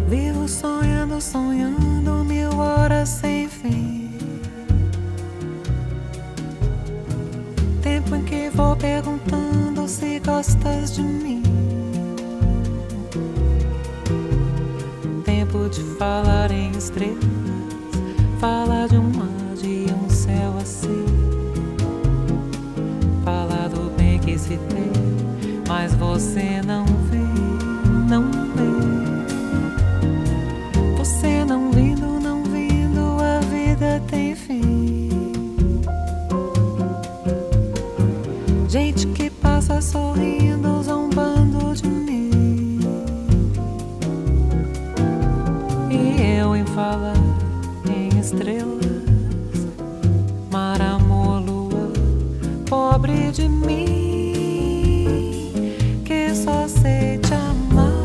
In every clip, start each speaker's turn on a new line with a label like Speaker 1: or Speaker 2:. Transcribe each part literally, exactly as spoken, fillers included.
Speaker 1: Vivo sonhando, sonhando mil horas sem fim. Tempo em que vou perguntando se gostas de mim. Tempo de falar em estrelas, falar de um mar, de um céu assim. Falar do bem que se tem, mas você não vê, não vê. Você não vindo, não vindo, a vida tem fim. Gente que passa sorrindo, zombando de mim. E eu em falar em estrelas, mar, amor, lua, pobre de mim, que só sei te amar.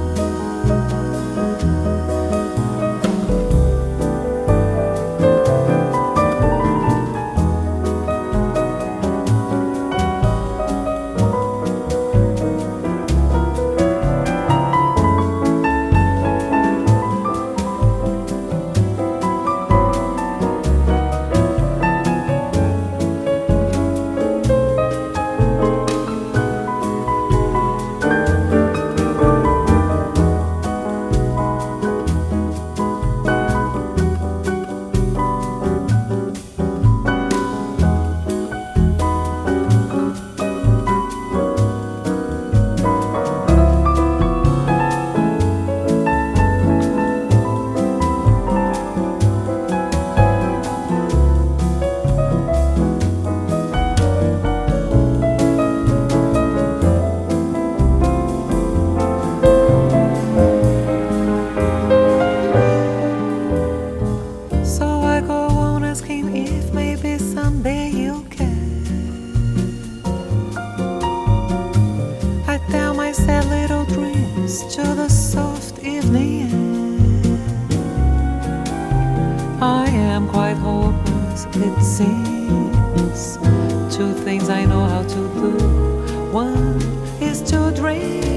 Speaker 1: If maybe someday you'll care. I tell my sad little dreams to the soft evening air. I am quite hopeless, it seems. Two things I know how to do. One is to dream.